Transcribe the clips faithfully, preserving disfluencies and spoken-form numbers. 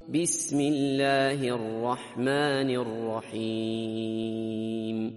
بسم الله الرحمن الرحيم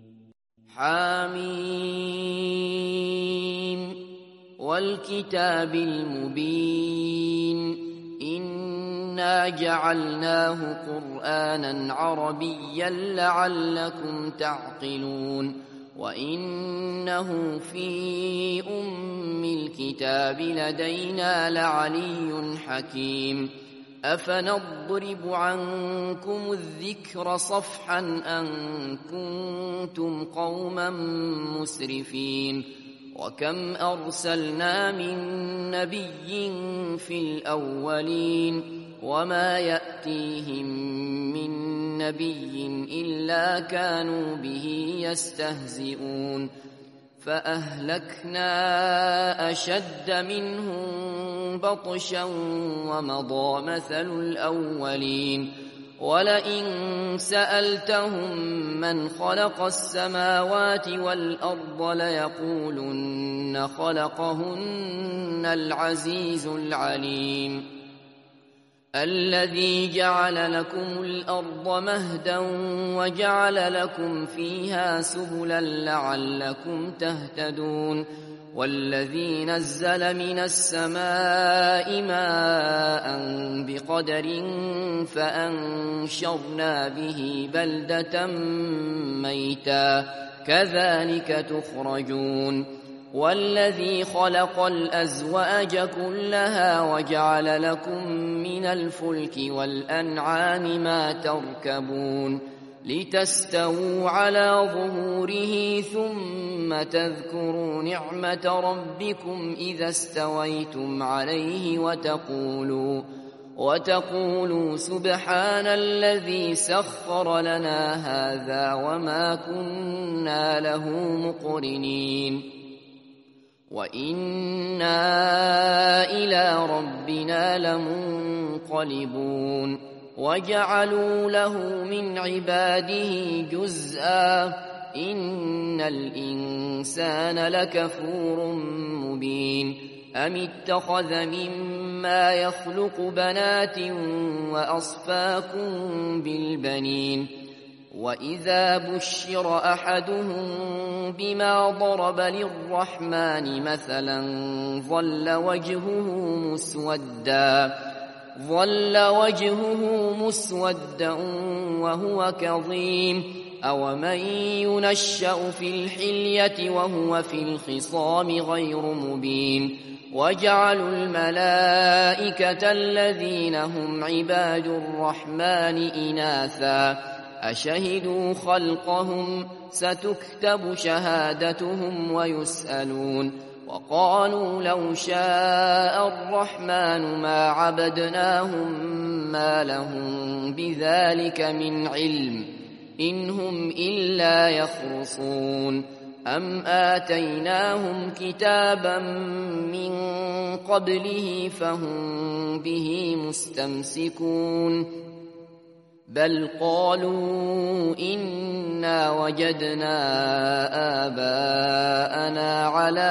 حاميم والكتاب المبين إنا جعلناه قرآنا عربيا لعلكم تعقلون وإنه في أم الكتاب لدينا لعلي حكيم أفنضرب عنكم الذكر صفحا أن كنتم قوما مسرفين وكم أرسلنا من نبي في الأولين وما يأتيهم من نبي إلا كانوا به يستهزئون فأهلكنا أشد منهم بطشا ومضى مثل الأولين ولئن سألتهم من خلق السماوات والأرض ليقولن خلقهن العزيز العليم الذي جعل لكم الأرض مهدا وجعل لكم فيها سبلا لعلكم تهتدون والذي نزل من السماء ماء بقدر فأنشرنا به بلدة ميتا كذلك تخرجون والذي خلق الأزواج كلها وجعل لكم من الفلك والأنعام ما تركبون لتستووا على ظهوره ثم تذكروا نعمة ربكم إذا استويتم عليه وتقولوا وتقولوا سبحان الذي سخر لنا هذا وما كنا له مقرنين وإنا إلى ربنا لمنقلبون وجعلوا له من عباده جزءا إن الإنسان لكفور مبين أم اتخذ مما يخلق بنات وأصفاكم بالبنين وإذا بشر أحدهم بما ضرب للرحمن مثلا ظل وجهه مسودا ظل وجهه مسودا وهو كظيم أومن ينشأ في الحلية وهو في الخصام غير مبين وجعلوا الملائكة الذين هم عباد الرحمن إناثا أشهدوا خلقهم ستكتب شهادتهم ويسألون وقالوا لو شاء الرحمن ما عبدناهم ما لهم بذلك من علم إن هم إلا يخرصون أم آتيناهم كتابا من قبله فهم به مستمسكون بل قالوا إنا وجدنا آباءنا على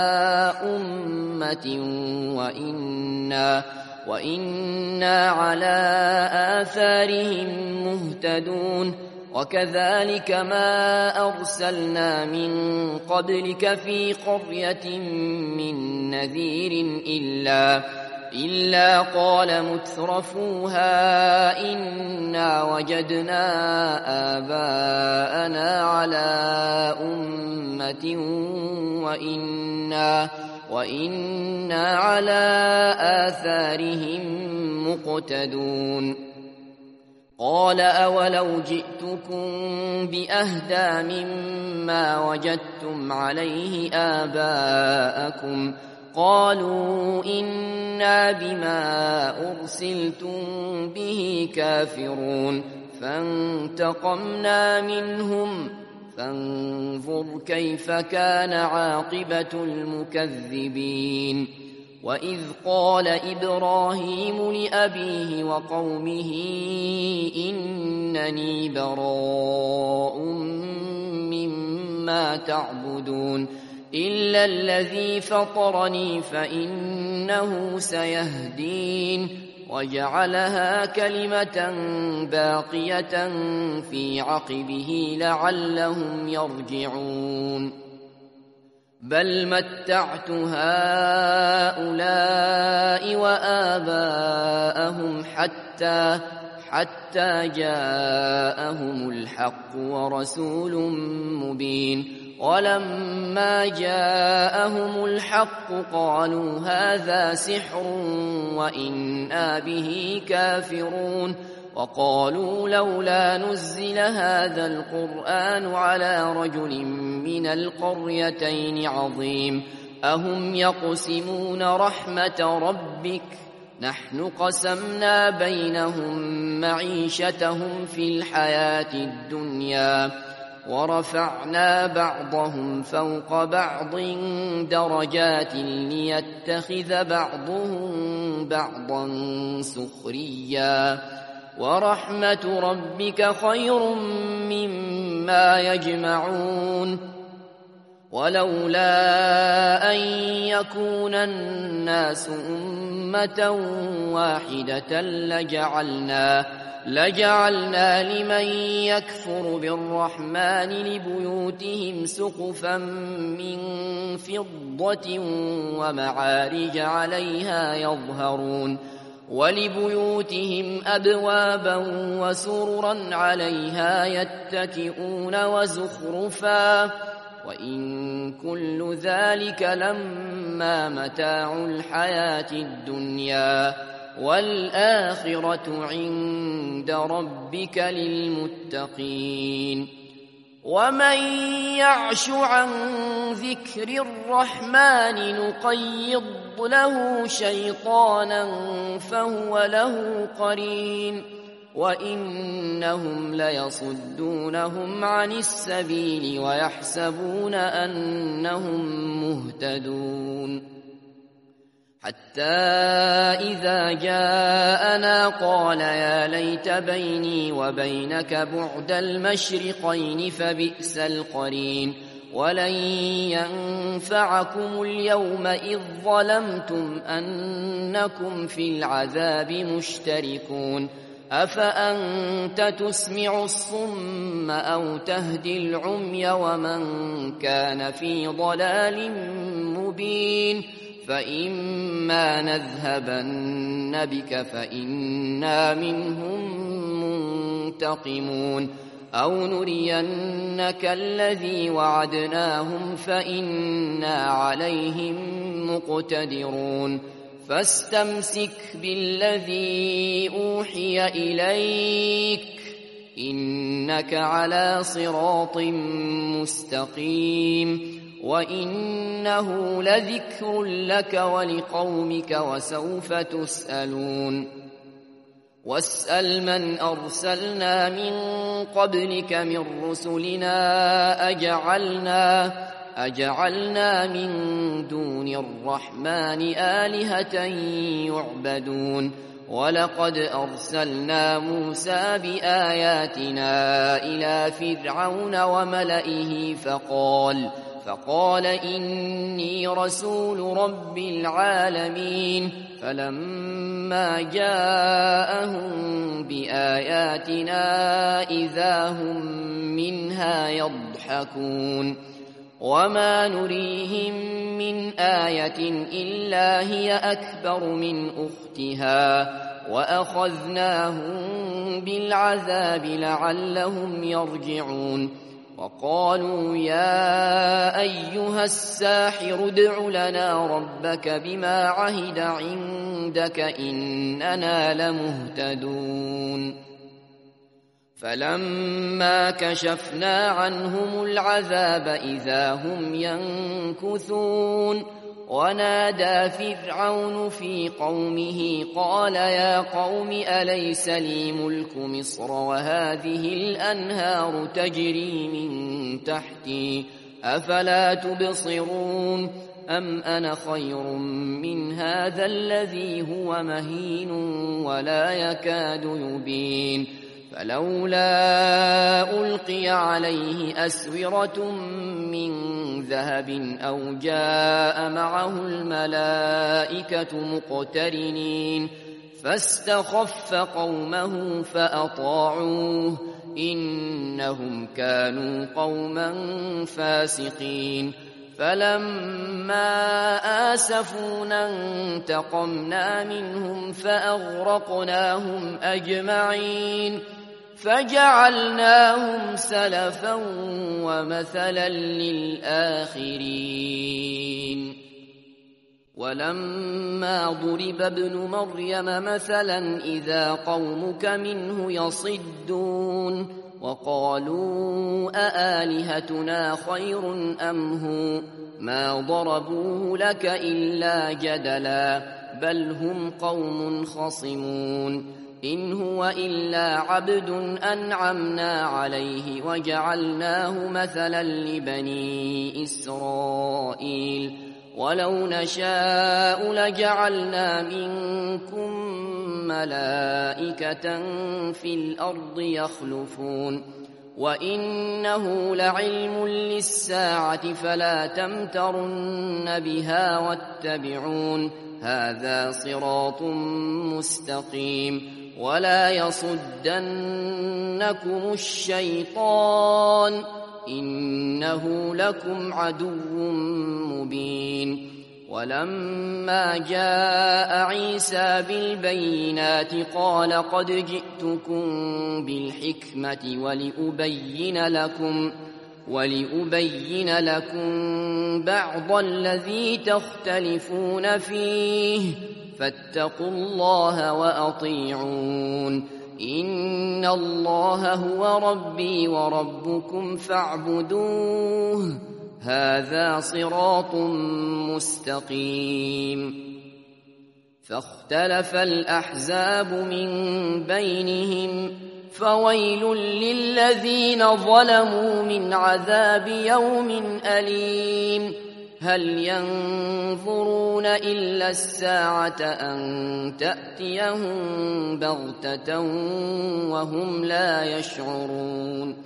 أمة وإنا, وإنا على آثارهم مهتدون وكذلك ما أرسلنا من قبلك في قرية من نذير إلا إلا قال مترفوها إنا وجدنا آباءنا على أمة وإنا, وإنا على آثارهم مقتدون قال أولو جئتكم بأهدى مما وجدتم عليه آباءكم قالوا إنا بما أرسلتم به كافرون فانتقمنا منهم فانظر كيف كان عاقبة المكذبين وإذ قال إبراهيم لأبيه وقومه إنني براء مما تعبدون إلا الذي فطرني فإنه سيهدين وجعلها كلمة باقية في عقبه لعلهم يرجعون بل متعت هؤلاء وآباءهم حتى حتى جاءهم الحق ورسول مبين ولما جاءهم الحق قالوا هذا سحر وإنا به كافرون وقالوا لولا نزل هذا القرآن على رجل من القريتين عظيم أهم يقسمون رحمة ربك نحن قسمنا بينهم معيشتهم في الحياة الدنيا ورفعنا بعضهم فوق بعض درجات ليتخذ بعضهم بعضا سخريا ورحمة ربك خير مما يجمعون ولولا أن يكون الناس أمة واحدة لجعلنا لجعلنا لمن يكفر بالرحمن لبيوتهم سقفا من فضة ومعارج عليها يظهرون ولبيوتهم أبوابا وسررا عليها يتكئون وزخرفا وإن كل ذلك لما متاع الحياة الدنيا والآخرة عند ربك للمتقين ومن يعش عن ذكر الرحمن نقيض له شيطانا فهو له قرين وإنهم ليصدونهم عن السبيل ويحسبون أنهم مهتدون حتى إذا جاءنا قال يا ليت بيني وبينك بعد المشرقين فبئس القرين ولن ينفعكم اليوم إذ ظلمتم أنكم في العذاب مشتركون أفأنت تسمع الصم أو تهدي العمي ومن كان في ضلال مبين فإما نذهبن بك فإنا منهم منتقمون أو نرينك الذي وعدناهم فإنا عليهم مقتدرون فاستمسك بالذي أوحي إليك إنك على صراط مستقيم وإنه لذكر لك ولقومك وسوف تسألون واسأل من أرسلنا من قبلك من رسلنا أجعلنا أجعلنا من دون الرحمن آلهة يعبدون ولقد أرسلنا موسى بآياتنا إلى فرعون وملئه فقال فقال إني رسول رب العالمين فلما جاءهم بآياتنا إذا هم منها يضحكون وما نريهم من آية إلا هي أكبر من أختها وأخذناهم بالعذاب لعلهم يرجعون وقالوا يا أيها الساحر ادع لنا ربك بما عهد عندك إننا لمهتدون فلما كشفنا عنهم العذاب إذا هم ينكثون ونادى فرعون في قومه قال يا قوم أليس لي ملك مصر وهذه الأنهار تجري من تحتي أفلا تبصرون أم أنا خير من هذا الذي هو مهين ولا يكاد يبين فلولا ألقي عليه أسورة من ذهب أو جاء معه الملائكة مقترنين فاستخف قومه فأطاعوه إنهم كانوا قوما فاسقين فلما آسفونا انتقمنا منهم فأغرقناهم أجمعين فجعلناهم سلفا ومثلا للآخرين ولما ضرب ابن مريم مثلا إذا قومك منه يصدون وقالوا أآلهتنا خير أم هو ما ضربوه لك إلا جدلا بل هم قوم خصمون إن هو إلا عبد أنعمنا عليه وجعلناه مثلا لبني إسرائيل ولو نشاء لجعلنا منكم ملائكة في الأرض يخلفون وإنه لعلم للساعة فلا تمترن بها واتبعون هذا صراط مستقيم ولا يصدنكم الشيطان إنه لكم عدو مبين ولما جاء عيسى بالبينات قال قد جئتكم بالحكمة ولأبين لكم ولأبين لكم بعض الذي تختلفون فيه فاتقوا الله وأطيعون إن الله هو ربي وربكم فاعبدوه هذا صراط مستقيم فاختلف الأحزاب من بينهم فويل للذين ظلموا من عذاب يوم أليم هل ينظرون إلا الساعة أن تأتيهم بغتة وهم لا يشعرون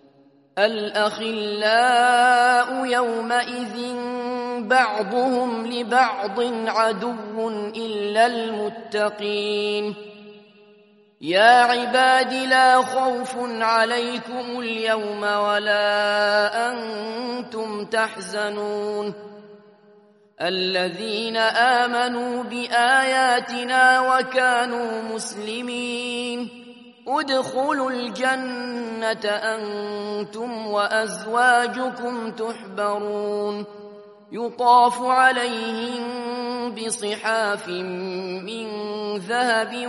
الأخلاء يومئذ بعضهم لبعض عدو إلا المتقين يا عباد لا خوف عليكم اليوم ولا أنتم تحزنون الذين آمنوا بآياتنا وكانوا مسلمين ادخلوا الجنة أنتم وأزواجكم تحبرون يطاف عليهم بصحاف من ذهب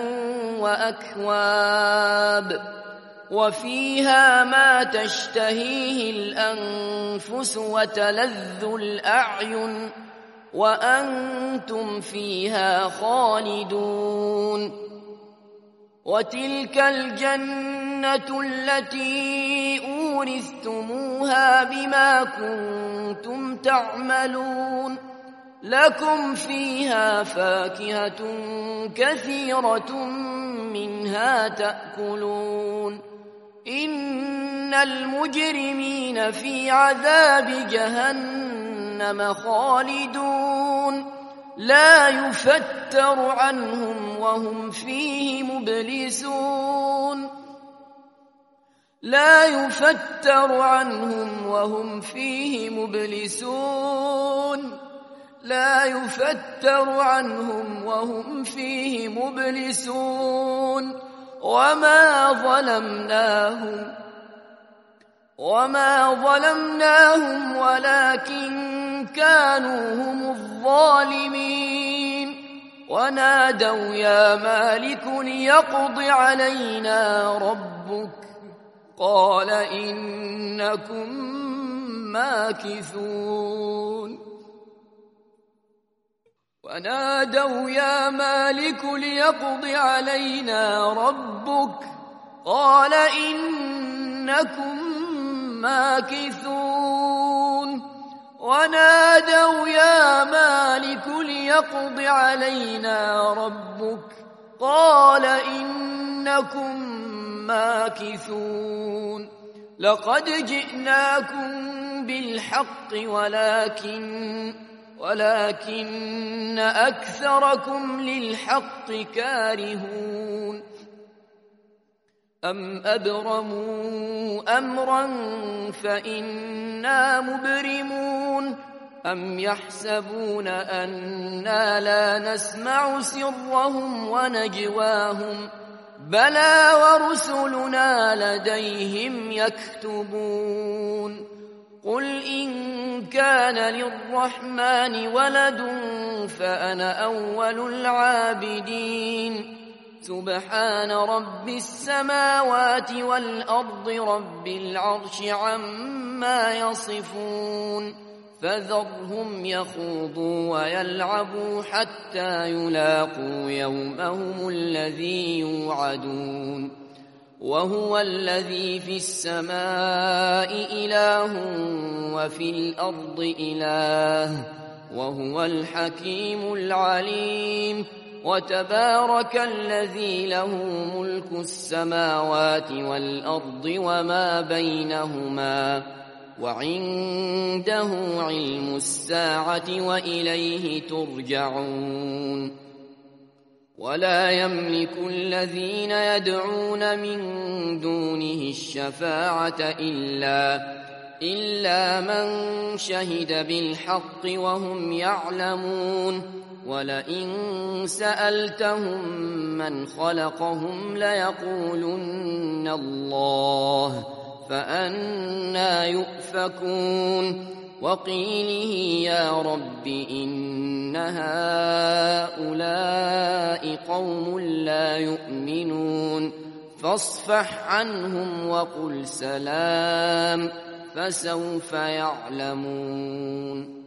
وأكواب وفيها ما تشتهيه الأنفس وتلذ الأعين وأنتم فيها خالدون وتلك الجنة التي أورثتموها بما كنتم تعملون لكم فيها فاكهة كثيرة منها تأكلون إن المجرمين في عذاب جهنم خالدون لا يفتر عنهم وهم فيه مبلسون لا يفتر عنهم وهم فيه مبلسون لا يفتر عنهم وهم فيه مبلسون وما ظلمناهم وما ظلمناهم ولكن كانوا هم الظالمين ونادوا يا مالك ليقض علينا ربك قال إنكم ماكثون ونادوا يا مالك ليقض علينا ربك قال إنكم ماكثون ونادوا يا مالك ليقض علينا ربك قال إنكم ماكثون لقد جئناكم بالحق ولكن ولكن أكثركم للحق كارهون أم أبرموا أمرا فإنا مبرمون أم يحسبون أنا لا نسمع سرهم ونجواهم بلى ورسلنا لديهم يكتبون قل إن كان للرحمن ولد فأنا أول العابدين سبحان رب السماوات والأرض رب العرش عما يصفون فذرهم يخوضوا ويلعبوا حتى يلاقوا يومهم الذي يوعدون وهو الذي في السماء إله وفي الأرض إله وهو الحكيم العليم وتبارك الذي له ملك السماوات والأرض وما بينهما وعنده علم الساعة وإليه ترجعون ولا يملك الذين يدعون من دونه الشفاعة إلا إلا من شهد بالحق وهم يعلمون ولئن سألتهم من خلقهم ليقولن الله فأنى يؤفكون وقيله يا رب إن هؤلاء قوم لا يؤمنون فاصفح عنهم وقل سلام فسوف يعلمون